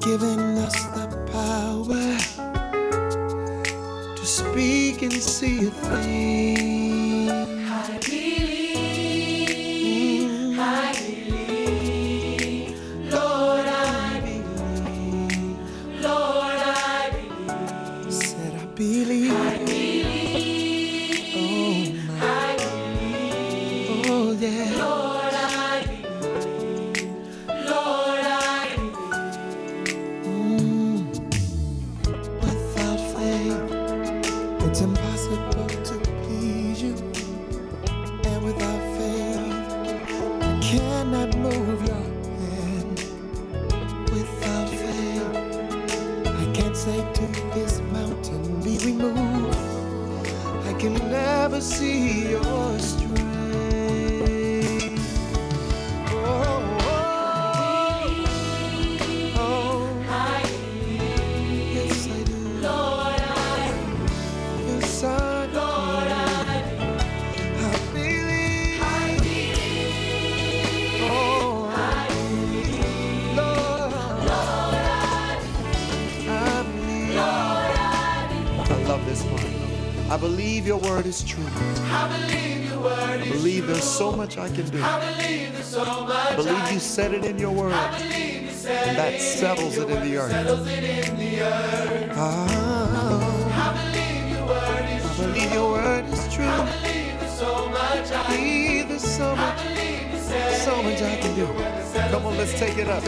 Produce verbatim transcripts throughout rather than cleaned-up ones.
giving us the power to speak and see a thing. I believe, I believe, Lord, I believe, Lord, I believe. Said I believe, I believe, oh my, I believe, oh yeah, Lord, I believe, Lord, I believe. mm. Without faith, it's impossible to please you, and without faith, I cannot move your hand. Without faith, I can't say to this mountain, be removed. I can never see your strength. Oh, oh, oh, I believe, yes I do. Lord, I Yes I do. Lord, I I believe. I believe, Oh, I believe, Lord, Lord, I believe. Lord, I love this part. I believe your word is true. I believe your word I is believe true. there's so much I can do. I believe there's so much I believe I you said it in your word, I believe you said and that it settles your it in word the earth. settles it in the earth. Ah, I believe your word is I true. believe your word is I true. believe there's so much I Believe there's so I much, believe you said so much I can do. Come on, let's take it up. Oh,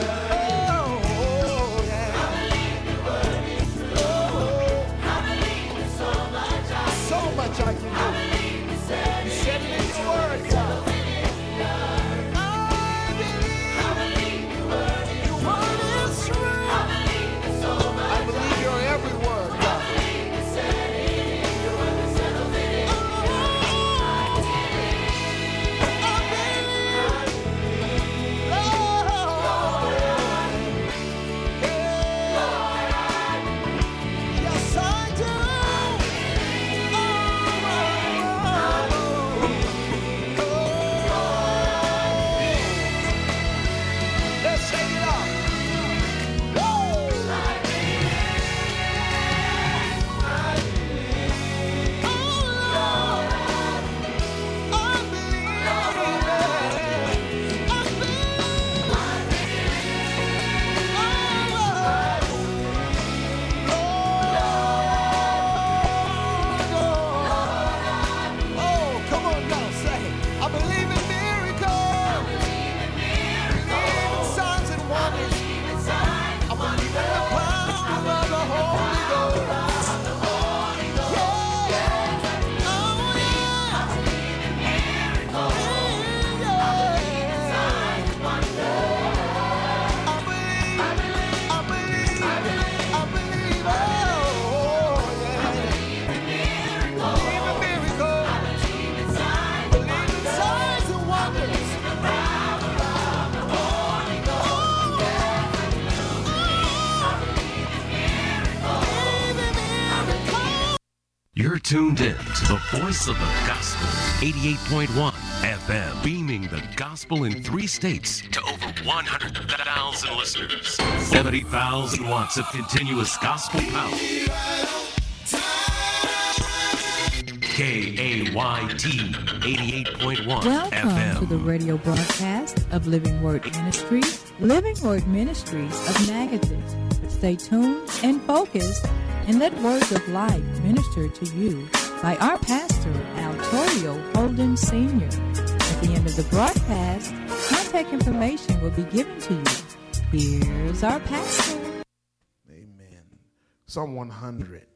yeah. So much I can do. You said it in your word, God. I believe your word is true. I believe your every word, God. Yes, I do. Let's shake it up. Oh, come on now, say, I believe in miracles. Believe in signs and wonders. I believe in the power of the Holy Ghost. Yeah. Oh, yeah. I believe, I believe, I believe, oh, yeah. Believe in miracles. Believe in signs and wonders. You're tuned in to the voice of the gospel, eighty-eight point one F M, beaming the gospel in three states to over one hundred thousand listeners. seventy thousand watts of continuous gospel power. K A Y T eighty-eight point one F Welcome M. to the radio broadcast of Living Word Ministries, Living Word Ministries of Magadan. Stay tuned and focused, and let words of life minister to you by our pastor, Altorio Holden Senior At the end of the broadcast, contact information will be given to you. Here's our pastor. Amen. Psalm one hundred.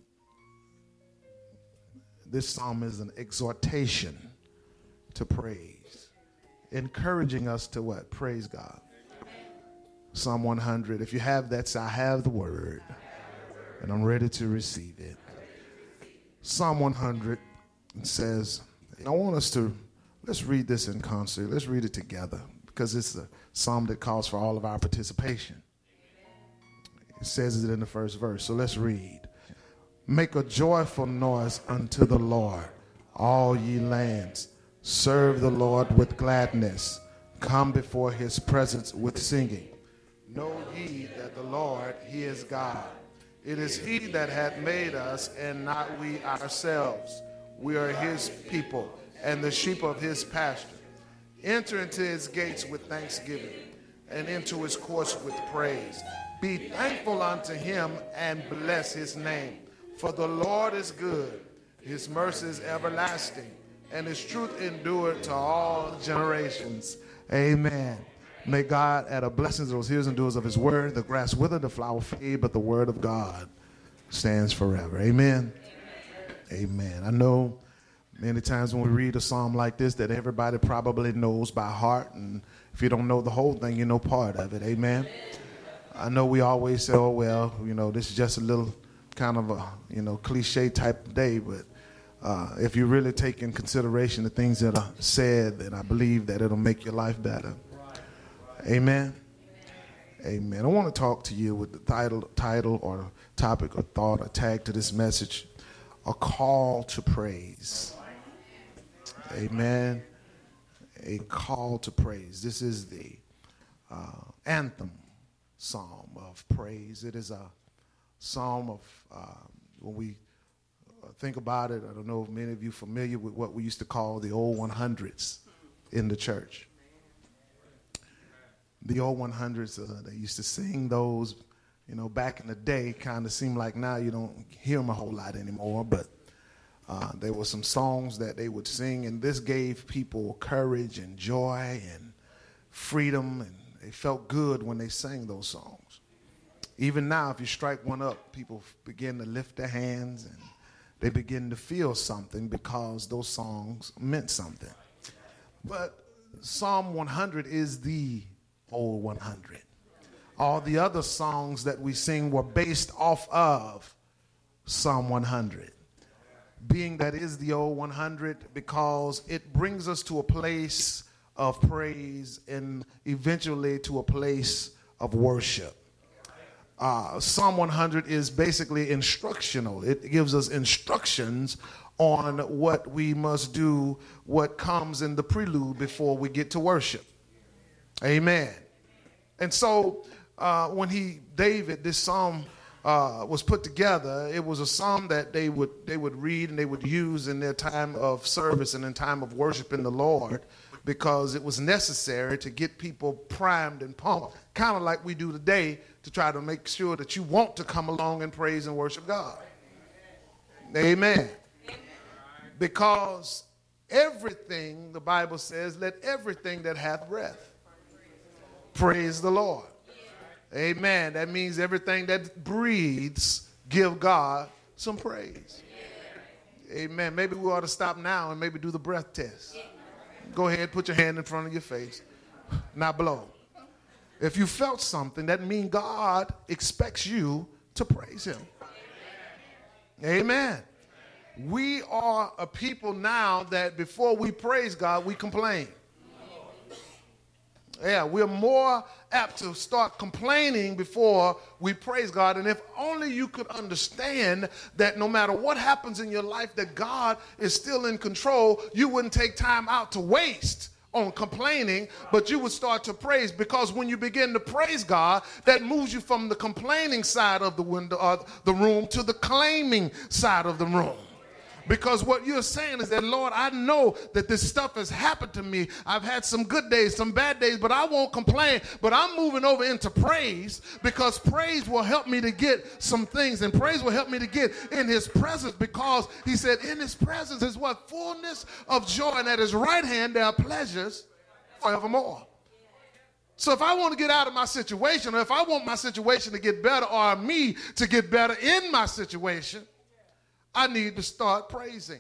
This psalm is an exhortation to praise, encouraging us to what? Praise God. Psalm one hundred. If you have that, say, I have the word, and I'm ready to receive it. Psalm one hundred says, I want us to, let's read this in concert. Let's read it together, because it's a psalm that calls for all of our participation. It says it in the first verse. So let's read. Make a joyful noise unto the Lord, all ye lands. Serve the Lord with gladness. Come before his presence with singing. Know ye that the Lord, he is God. It is he that hath made us, and not we ourselves. We are his people, and the sheep of his pasture. Enter into his gates with thanksgiving, and into his courts with praise. Be thankful unto him, and bless his name. For the Lord is good, his mercy is everlasting, and his truth endured to all generations. Amen. May God add a blessing to those hearers and doers of his word. The grass wither, the flower fade, but the word of God stands forever. Amen. Amen. I know many times when we read a psalm like this that everybody probably knows by heart, and if you don't know the whole thing, you know part of it. Amen. I know we always say, oh, well, you know, this is just a little kind of a, you know, cliche type of day, but uh, if you really take in consideration the things that are said, then I believe that it'll make your life better. Amen. Amen. I want to talk to you with the title, title or topic or thought or tag to this message, a call to praise. Amen. A call to praise. This is the uh, anthem psalm of praise. It is a psalm of, uh, when we think about it, I don't know if many of you are familiar with what we used to call the old one hundreds in the church. The old one hundreds, uh, they used to sing those, you know, back in the day. Kind of seem like now you don't hear them a whole lot anymore, but uh, there were some songs that they would sing, and this gave people courage and joy and freedom, and they felt good when they sang those songs. Even now, if you strike one up, people begin to lift their hands, and they begin to feel something because those songs meant something. But Psalm one hundred is the old one hundred. All the other songs that we sing were based off of Psalm one hundred. Being that is the old one hundred because it brings us to a place of praise and eventually to a place of worship. Uh, Psalm one hundred is basically instructional. It gives us instructions on what we must do, what comes in the prelude before we get to worship. Amen. And so uh, when he, David, this psalm uh, was put together, it was a psalm that they would they would read and they would use in their time of service and in time of worship in the Lord, because it was necessary to get people primed and pumped, kind of like we do today, to try to make sure that you want to come along and praise and worship God. Amen. Because everything, the Bible says, let everything that hath breath praise the Lord. Amen. That means everything that breathes, give God some praise. Amen. Maybe we ought to stop now and maybe do the breath test. Go ahead, put your hand in front of your face. Now blow. If you felt something, that means God expects you to praise him. Amen. We are a people now that before we praise God, we complain. Yeah, we're more apt to start complaining before we praise God. And if only you could understand that no matter what happens in your life, that God is still in control, you wouldn't take time out to waste on complaining, but you would start to praise, because when you begin to praise God, that moves you from the complaining side of the window, uh, the room, to the claiming side of the room. Because what you're saying is that, Lord, I know that this stuff has happened to me. I've had some good days, some bad days, but I won't complain. But I'm moving over into praise, because praise will help me to get some things. And praise will help me to get in his presence, because he said in his presence is what? Fullness of joy. And at his right hand there are pleasures forevermore. So if I want to get out of my situation, or if I want my situation to get better, or me to get better in my situation, I need to start praising.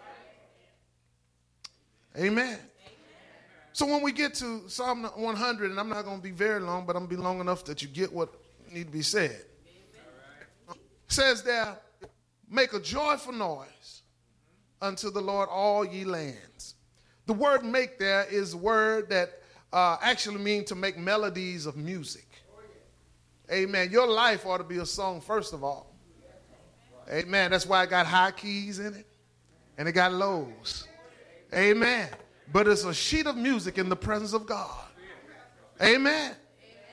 Amen. So when we get to Psalm one hundred, and I'm not going to be very long, but I'm going to be long enough that you get what needs to be said. It says there, make a joyful noise unto the Lord, all ye lands. The word make there is a word that uh, actually means to make melodies of music. Amen. Your life ought to be a song, first of all. Amen. That's why it got high keys in it and it got lows. Amen. But it's a sheet of music in the presence of God. Amen.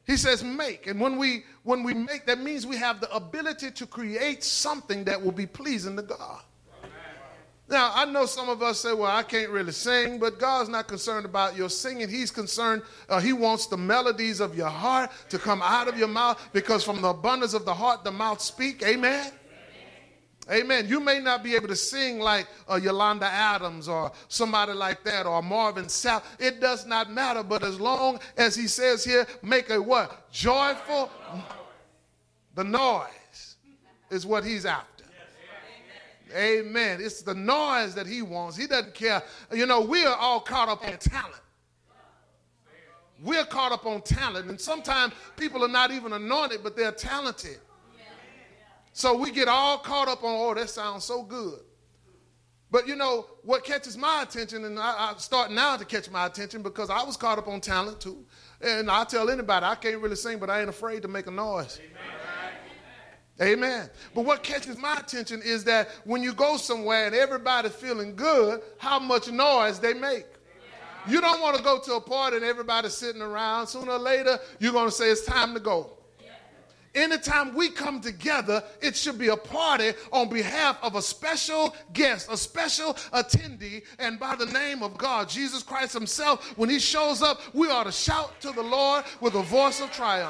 He says make. And when we when we make, that means we have the ability to create something that will be pleasing to God. Now, I know some of us say, well, I can't really sing, but God's not concerned about your singing. He's concerned, uh, he wants the melodies of your heart to come out of your mouth, because from the abundance of the heart, the mouth speak. Amen? Amen. You may not be able to sing like uh, Yolanda Adams or somebody like that, or Marvin Sapp. It does not matter, but as long as he says here, make a what? Joyful. The noise is what he's after. Amen. It's the noise that he wants. He doesn't care. You know, we are all caught up on talent. We're caught up on talent. And sometimes people are not even anointed, but they're talented. So we get all caught up on, oh, that sounds so good. But, you know, what catches my attention, and I, I start now to catch my attention because I was caught up on talent too. And I tell anybody, I can't really sing, but I ain't afraid to make a noise. Amen. Amen. But what catches my attention is that when you go somewhere and everybody's feeling good, how much noise they make. You don't want to go to a party and everybody's sitting around. Sooner or later, you're going to say it's time to go. Anytime we come together, it should be a party on behalf of a special guest, a special attendee, and by the name of God, Jesus Christ himself. When he shows up, we ought to shout to the Lord with a voice of triumph.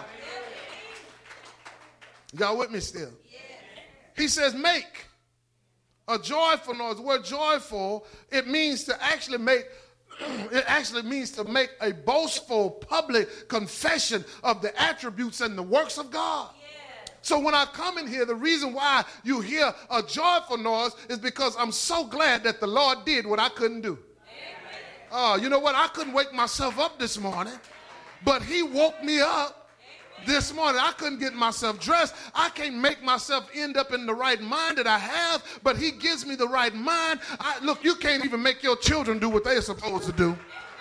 Y'all with me still? He says make a joyful noise. The word joyful, it means to actually make, it actually means to make a boastful public confession of the attributes and the works of God. So when I come in here, the reason why you hear a joyful noise is because I'm so glad that the Lord did what I couldn't do. Oh, uh, you know what? I couldn't wake myself up this morning, but he woke me up this morning. I couldn't get myself dressed. I can't make myself end up in the right mind that I have, but he gives me the right mind. I, look, you can't even make your children do what they're supposed to do.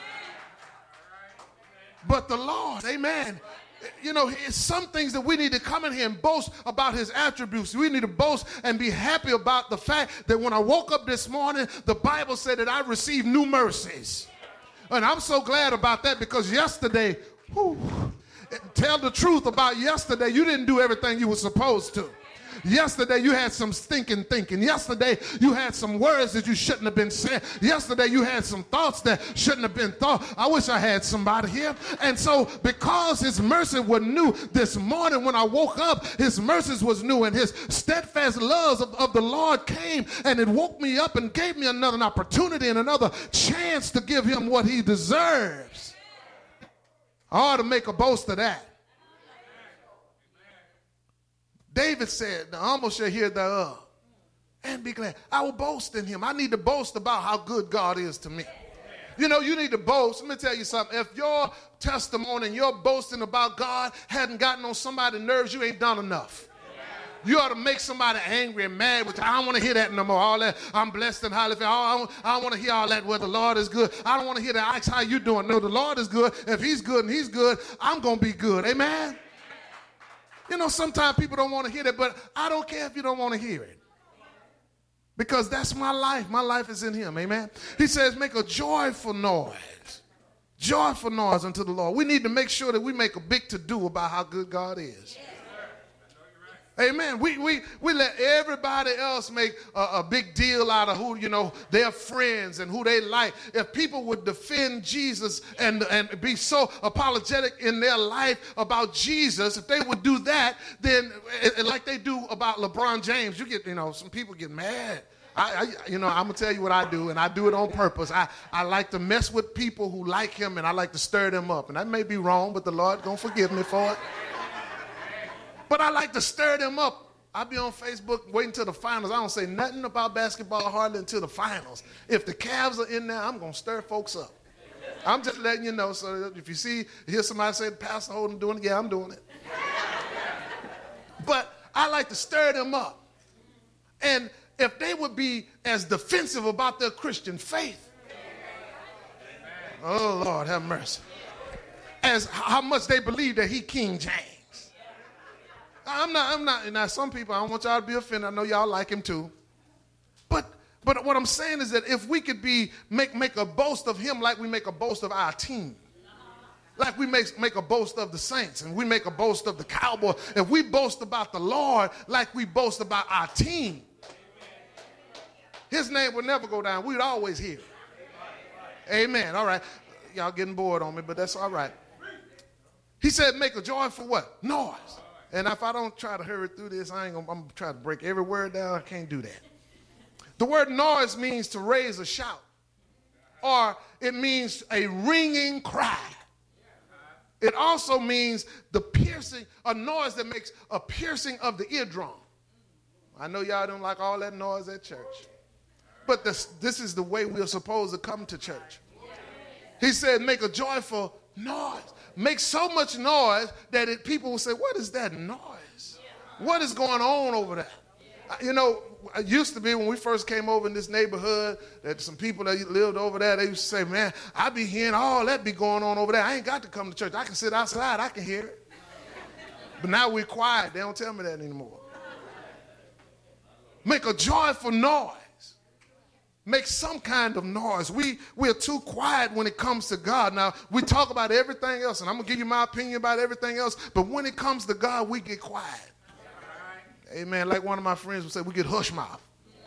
But the Lord, amen. You know, it's some things that we need to come in here and boast about his attributes. We need to boast and be happy about the fact that when I woke up this morning, the Bible said that I received new mercies. And I'm so glad about that, because yesterday, whew, tell the truth about yesterday, you didn't do everything you were supposed to. Yesterday, you had some stinking thinking. Yesterday, you had some words that you shouldn't have been saying. Yesterday, you had some thoughts that shouldn't have been thought. I wish I had somebody here. And so, because his mercy was new this morning when I woke up, his mercies was new, and his steadfast loves of, of the Lord came, and it woke me up and gave me another opportunity and another chance to give him what he deserves. I ought to make a boast of that. David said, the humble shall hear thereof and be glad. I will boast in him. I need to boast about how good God is to me. You know, you need to boast. Let me tell you something. If your testimony and your boasting about God hadn't gotten on somebody's nerves, you ain't done enough. You ought to make somebody angry and mad with you. I don't want to hear that no more. All that, I'm blessed and highly favored. I don't, I don't want to hear all that, well, the Lord is good. I don't want to hear that, ask how you doing. No, the Lord is good. If he's good and he's good, I'm going to be good. Amen? You know, sometimes people don't want to hear that, but I don't care if you don't want to hear it. Because that's my life. My life is in him. Amen? He says, make a joyful noise. Joyful noise unto the Lord. We need to make sure that we make a big to-do about how good God is. Amen. We, we, we let everybody else make a, a big deal out of who, you know, their friends and who they like. If people would defend Jesus and, and be so apologetic in their life about Jesus, if they would do that, then like they do about LeBron James, you get, you know, some people get mad. I, I, you know, I'm going to tell you what I do, and I do it on purpose. I, I like to mess with people who like him, and I like to stir them up. And that may be wrong, but the Lord going to forgive me for it. But I like to stir them up. I'll be on Facebook waiting till the finals. I don't say nothing about basketball hardly until the finals. If the Cavs are in there, I'm going to stir folks up. I'm just letting you know. So if you see, hear somebody say, Pastor Holden doing it, yeah, I'm doing it. But I like to stir them up. And if they would be as defensive about their Christian faith, oh, Lord, have mercy, as how much they believe that he King James. I'm not, I'm not, now some people, I don't want y'all to be offended. I know y'all like him too. But but what I'm saying is that if we could be, make, make a boast of him like we make a boast of our team. Like we make, make a boast of the saints and we make a boast of the Cowboys. If we boast about the Lord like we boast about our team, his name would never go down. We'd always hear it. Amen. All right. Y'all getting bored on me, but that's all right. He said make a joyful what? Noise. And if I don't try to hurry through this, I ain't gonna, I'm going to try to break every word down. I can't do that. The word noise means to raise a shout, or it means a ringing cry. It also means the piercing, a noise that makes a piercing of the eardrum. I know y'all don't like all that noise at church, but this, this is the way we're supposed to come to church. He said make a joyful noise. Make so much noise that it, people will say, what is that noise? What is going on over there? You know, it used to be when we first came over in this neighborhood that some people that lived over there, they used to say, man, I be hearing all that be going on over there. I ain't got to come to church. I can sit outside. I can hear it. But now we're quiet. They don't tell me that anymore. Make a joyful noise. Make some kind of noise. We, we're too quiet when it comes to God. Now, we talk about everything else, and I'm going to give you my opinion about everything else, but when it comes to God, we get quiet. Amen. Like one of my friends would say, we get hush mouth.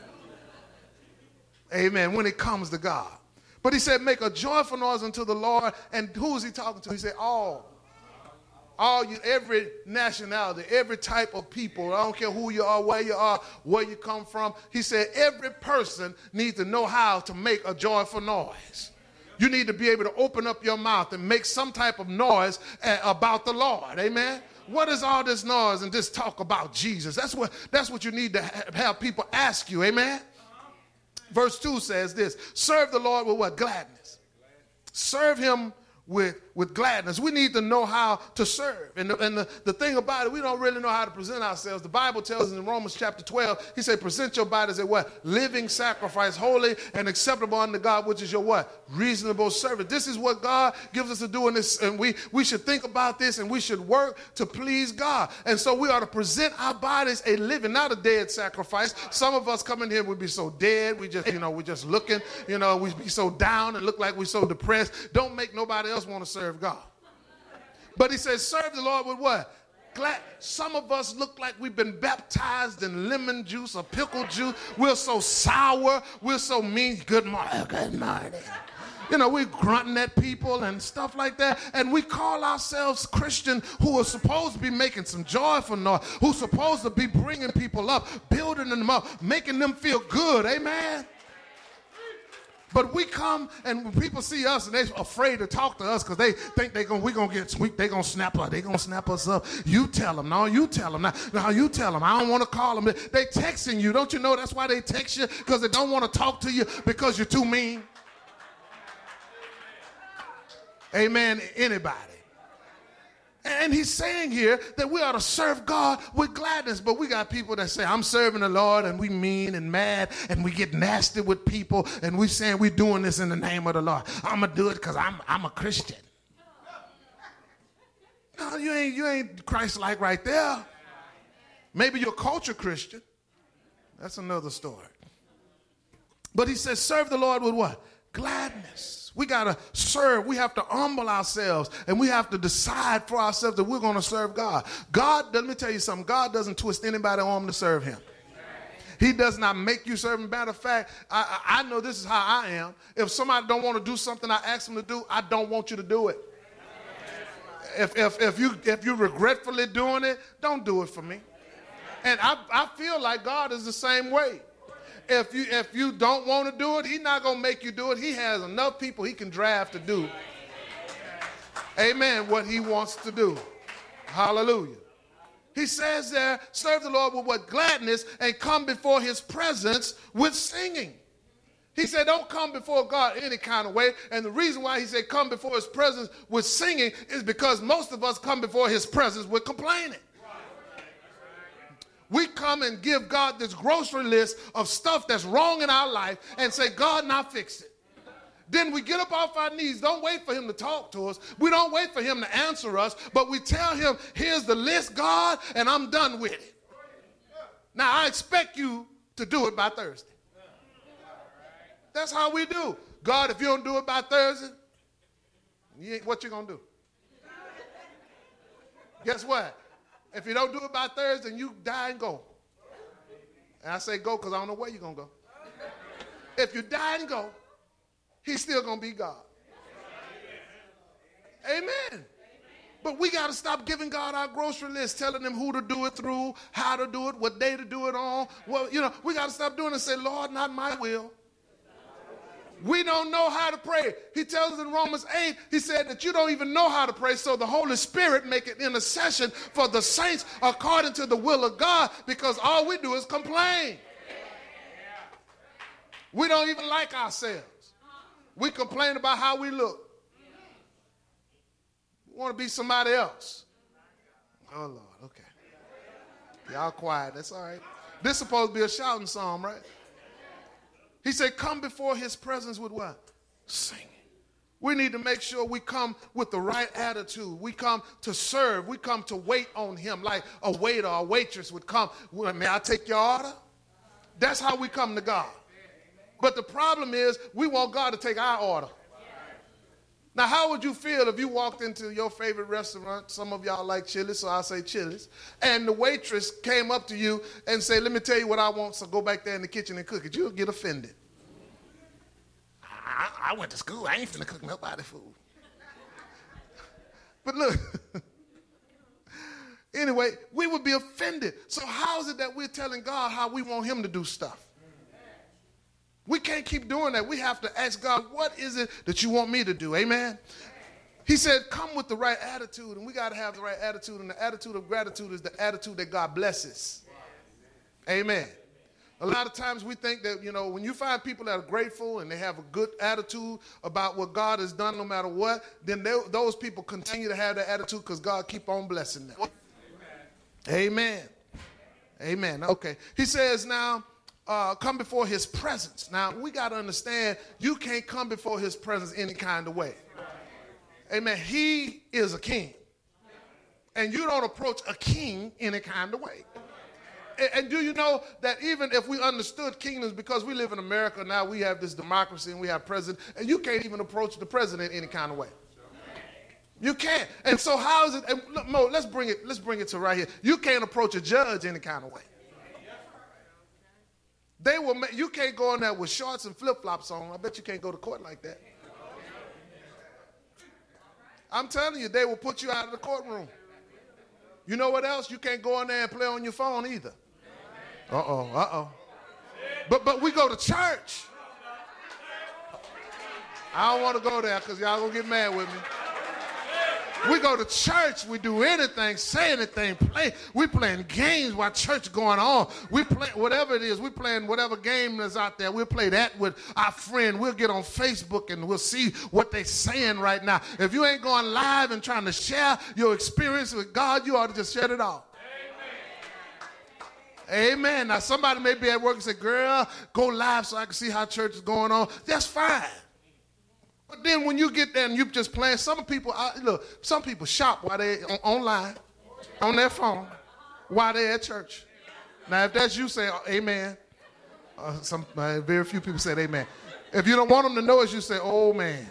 Amen. When it comes to God. But he said, make a joyful noise unto the Lord. And who is he talking to? He said, all. All you, every nationality, every type of people. I don't care who you are, where you are, where you come from. He said, every person needs to know how to make a joyful noise. You need to be able to open up your mouth and make some type of noise uh, about the Lord. Amen. What is all this noise and this talk about Jesus? That's what, that's what you need to ha- have people ask you. Amen. Verse two says this, serve the Lord with what? Gladness. Serve him with, with gladness. We need to know how to serve. And, the, and the, the thing about it, we don't really know how to present ourselves. The Bible tells us in Romans chapter twelve, he said, present your body as a what? Living sacrifice, holy and acceptable unto God, which is your what? Reasonable service. This is what God gives us to do in this, and we, we should think about this, and we should work to please God. And so we ought to present our bodies a living, not a dead sacrifice. Some of us come in here, we'd be so dead, we just, you know, we're just looking, you know, we be so down and look like we're so depressed. Don't make nobody else want to serve God. But he says, serve the Lord with what? Glad. Some of us look like we've been baptized in lemon juice or pickle juice. We're so sour. We're so mean. Good morning. Good morning. You know, we're grunting at people and stuff like that. And we call ourselves Christian, who are supposed to be making some joyful noise, who's supposed to be bringing people up, building them up, making them feel good. Amen. But we come, and when people see us, and they're afraid to talk to us because they think they're gonna, we're going to get sweet. They're going to snap us. They're going to snap us up. You tell them. No, you tell them. Now, no, you tell them. I don't want to call them. They texting you. Don't you know that's why they text you? Because they don't want to talk to you because you're too mean. Amen. Anybody. And he's saying here that we ought to serve God with gladness. But we got people that say, I'm serving the Lord, and we mean and mad, and we get nasty with people, and we saying we're doing this in the name of the Lord. I'm going to do it because I'm, I'm a Christian. No, you ain't, you ain't Christ-like right there. Maybe you're a culture Christian. That's another story. But he says, serve the Lord with what? Gladness. We got to serve. We have to humble ourselves, and we have to decide for ourselves that we're going to serve God. God, let me tell you something. God doesn't twist anybody's arm to serve him. He does not make you serve him. Matter of fact, I, I know this is how I am. If somebody don't want to do something I ask them to do, I don't want you to do it. If, if, if, you, if you're regretfully doing it, don't do it for me. And I, I feel like God is the same way. If you, if you don't want to do it, he's not going to make you do it. He has enough people he can draft to do, amen, what he wants to do. Hallelujah. He says there, serve the Lord with what? Gladness, and come before his presence with singing. He said, don't come before God any kind of way. And the reason why he said come before his presence with singing is because most of us come before his presence with complaining. We come and give God this grocery list of stuff that's wrong in our life and say, God, now fix it. Then we get up off our knees. Don't wait for him to talk to us. We don't wait for him to answer us, but we tell him, here's the list, God, and I'm done with it. Now, I expect you to do it by Thursday. That's how we do. God, if you don't do it by Thursday, you ain't, what you going to do? Guess what? If you don't do it by Thursday, you die and go. And I say go because I don't know where you're going to go. If you die and go, he's still going to be God. Amen. But we got to stop giving God our grocery list, telling him who to do it through, how to do it, what day to do it on. Well, you know, we got to stop doing it and say, Lord, not my will. We don't know how to pray. He tells us in Romans eight, he said that you don't even know how to pray, so the Holy Spirit make an intercession for the saints according to the will of God, because all we do is complain. We don't even like ourselves. We complain about how we look. We want to be somebody else. Oh, Lord, okay. Y'all quiet, that's all right. This is supposed to be a shouting psalm, right? He said, come before his presence with what? Singing. We need to make sure we come with the right attitude. We come to serve. We come to wait on him like a waiter or a waitress would come. Well, may I take your order? That's how we come to God. But the problem is we want God to take our order. Now, how would you feel if you walked into your favorite restaurant? Some of y'all like Chili's, so I'll say Chili's. And the waitress came up to you and said, let me tell you what I want, so go back there in the kitchen and cook it. You'll get offended. I, I went to school. I ain't finna cook nobody food. But look, anyway, we would be offended. So how is it that we're telling God how we want him to do stuff? We can't keep doing that. We have to ask God, what is it that you want me to do? Amen? He said, come with the right attitude, and we got to have the right attitude, and the attitude of gratitude is the attitude that God blesses. Amen. A lot of times we think that, you know, when you find people that are grateful and they have a good attitude about what God has done no matter what, then they, those people continue to have that attitude because God keep on blessing them. Amen. Amen. Okay. He says now, Uh, come before his presence. Now, we got to understand, you can't come before his presence any kind of way. Amen. He is a king. And you don't approach a king any kind of way. And, and do you know that even if we understood kingdoms, because we live in America now, we have this democracy and we have president, and you can't even approach the president any kind of way. You can't. And so how is it, and look, Mo, let's bring it, let's bring it to right here. You can't approach a judge any kind of way. They will make, you can't go in there with shorts and flip-flops on. I bet you can't go to court like that. I'm telling you, they will put you out of the courtroom. You know what else? You can't go in there and play on your phone either. Uh-oh, uh-oh. But, but we go to church. I don't want to go there because y'all going to get mad with me. We go to church, we do anything, say anything, play. We playing games while church going on. We play whatever it is. We playing whatever game that's out there. We'll play that with our friend. We'll get on Facebook and we'll see what they're saying right now. If you ain't going live and trying to share your experience with God, you ought to just shut it off. Amen. Amen. Now somebody may be at work and say, girl, go live so I can see how church is going on. That's fine. But then when you get there and you just playing, some people, I, look, some people shop while they're on, online, on their phone, while they're at church. Now, if that's you, say oh, amen. Uh, some uh, very few people said amen. If you don't want them to know it, you say, oh, man.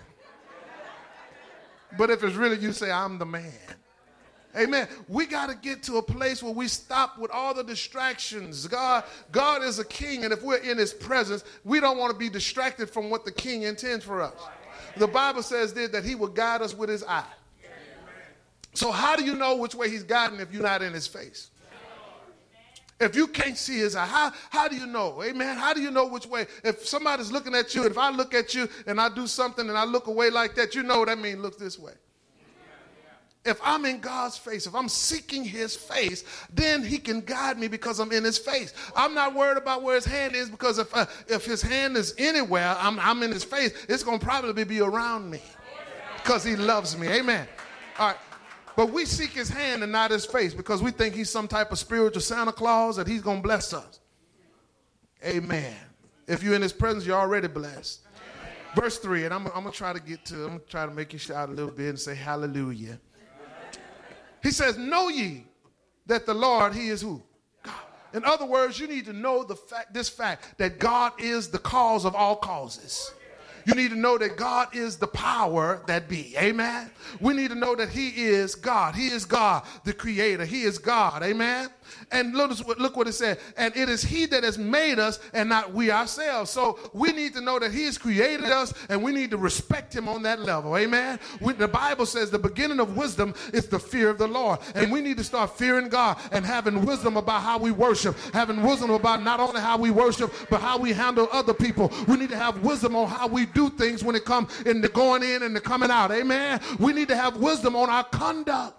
But if it's really you, say, I'm the man. Amen. We got to get to a place where we stop with all the distractions. God, God is a king, and if we're in his presence, we don't want to be distracted from what the king intends for us. The Bible says there that he will guide us with his eye. So how do you know which way he's guiding if you're not in his face? If you can't see his eye, how, how do you know? Amen. How do you know which way? If somebody's looking at you, if I look at you and I do something and I look away like that, you know that means look this way. If I'm in God's face, if I'm seeking his face, then he can guide me because I'm in his face. I'm not worried about where his hand is, because if uh, if his hand is anywhere, I'm, I'm in his face, it's going to probably be around me because he loves me. Amen. All right. But we seek his hand and not his face because we think he's some type of spiritual Santa Claus that he's going to bless us. Amen. If you're in his presence, you're already blessed. Verse three, and I'm, I'm going to try to get to, I'm going to try to make you shout a little bit and say hallelujah. He says, know ye that the Lord, he is who? God. In other words, you need to know the fact, this fact that God is the cause of all causes. You need to know that God is the power that be. Amen. We need to know that he is God. He is God, the creator. He is God. Amen. And look, look what it said. And it is he that has made us and not we ourselves. So we need to know that he has created us and we need to respect him on that level. Amen. We, the Bible says the beginning of wisdom is the fear of the Lord. And we need to start fearing God and having wisdom about how we worship. Having wisdom about not only how we worship, but how we handle other people. We need to have wisdom on how we do things when it comes in the going in and the coming out. Amen. We need to have wisdom on our conduct.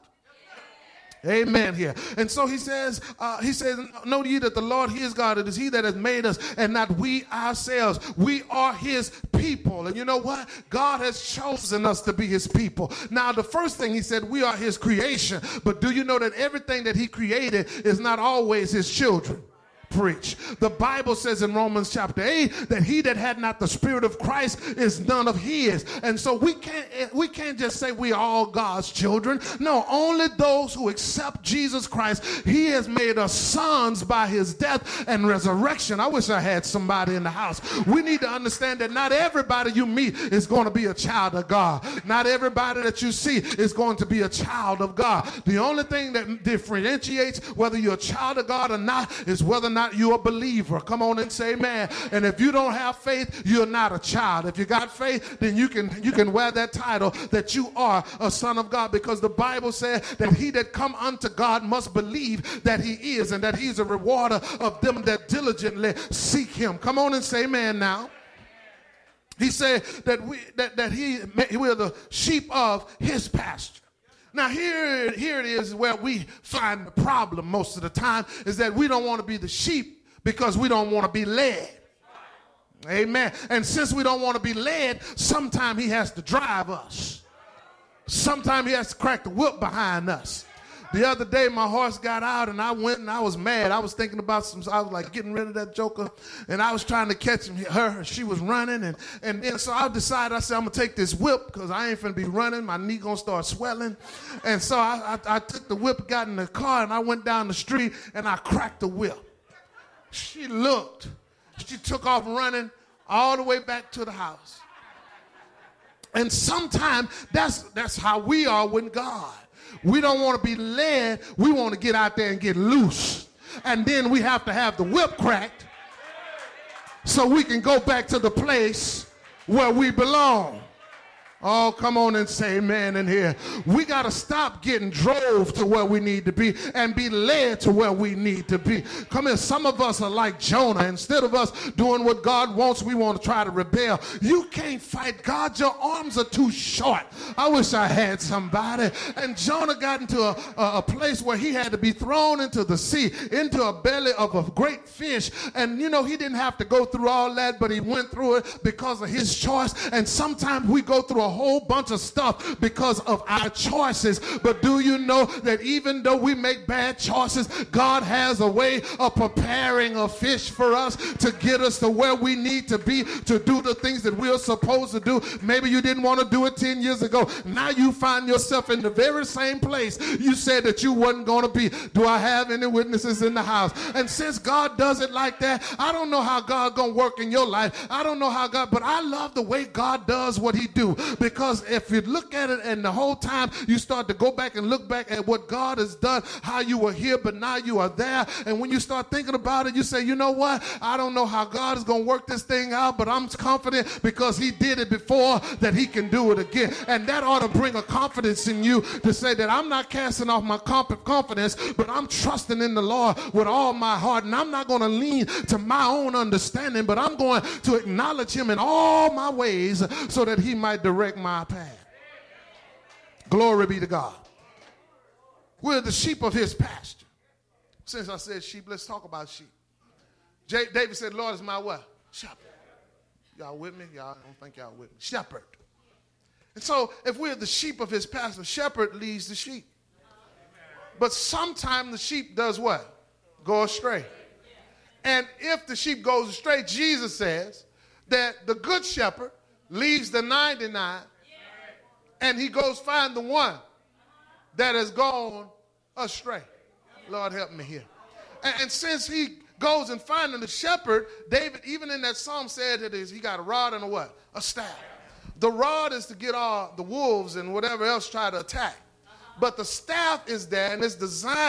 Amen here. And so he says, uh, he says, know ye that the Lord, he is God. It is he that has made us and not we ourselves. We are his people. And you know what? God has chosen us to be his people. Now, the first thing he said, we are his creation. But do you know that everything that he created is not always his children? Preach. The Bible says in Romans chapter eight that he that had not the Spirit of Christ is none of his. And so we can't we can't just say we are all God's children. No, only those who accept Jesus Christ. He has made us sons by his death and resurrection. I wish I had somebody in the house. We need to understand that not everybody you meet is going to be a child of God. Not everybody that you see is going to be a child of God. The only thing that differentiates whether you're a child of God or not is whether or not Not you're a believer. Come on and say amen. And if you don't have faith, you're not a child. If you got faith, then you can you can wear that title that you are a son of God, because the Bible said that he that come unto God must believe that he is, and that he's a rewarder of them that diligently seek him. Come on and say amen now. He said that we that, that he we're the sheep of his pasture. Now, here, here it is where we find the problem most of the time, is that we don't want to be the sheep because we don't want to be led. Amen. And since we don't want to be led, sometimes he has to drive us. Sometimes he has to crack the whip behind us. The other day, my horse got out, and I went, and I was mad. I was thinking about some, I was like getting rid of that joker, and I was trying to catch him, her. She was running, and, and then so I decided, I said, I'm going to take this whip, because I ain't finna be running. My knee going to start swelling. And so I, I, I took the whip, got in the car, and I went down the street, and I cracked the whip. She looked. She took off running all the way back to the house. And sometimes that's, that's how we are with God. We don't want to be led. We want to get out there and get loose. And then we have to have the whip cracked so we can go back to the place where we belong. Oh, come on and say amen in here. We got to stop getting drove to where we need to be and be led to where we need to be. Come here, some of us are like Jonah. Instead of us doing what God wants, we want to try to rebel. You can't fight God. Your arms are too short. I wish I had somebody. And Jonah got into a, a, a place where he had to be thrown into the sea, into a belly of a great fish. And, you know, he didn't have to go through all that, but he went through it because of his choice. And sometimes we go through a a whole bunch of stuff because of our choices. But do you know that even though we make bad choices, God has a way of preparing a fish for us to get us to where we need to be, to do the things that we're supposed to do. Maybe you didn't want to do it ten years ago. Now you find yourself in the very same place you said that you wasn't going to be. Do I have any witnesses in the house? And since God does it like that, I don't know how God going to work in your life. I don't know how God, but I love the way God does what he do. Because if you look at it and the whole time you start to go back and look back at what God has done, how you were here, but now you are there. And when you start thinking about it, you say, you know what? I don't know how God is going to work this thing out, but I'm confident because he did it before that he can do it again. And that ought to bring a confidence in you to say that I'm not casting off my confidence, but I'm trusting in the Lord with all my heart. And I'm not going to lean to my own understanding, but I'm going to acknowledge him in all my ways so that he might direct my path. Glory be to God. We're the sheep of his pasture. Since I said sheep, let's talk about sheep. J- David said, Lord is my what? Shepherd. Y'all with me? Y'all don't think y'all with me. Shepherd. And so if we're the sheep of his pasture, shepherd leads the sheep. But sometimes the sheep does what? Go astray. And if the sheep goes astray, Jesus says that the good shepherd leaves the ninety-nine and he goes find the one that has gone astray. Lord help me here. And, and since he goes and finding the shepherd, David, even in that psalm, said that he got a rod and a what? A staff. The rod is to get all the wolves and whatever else try to attack. But the staff is there, and it's designed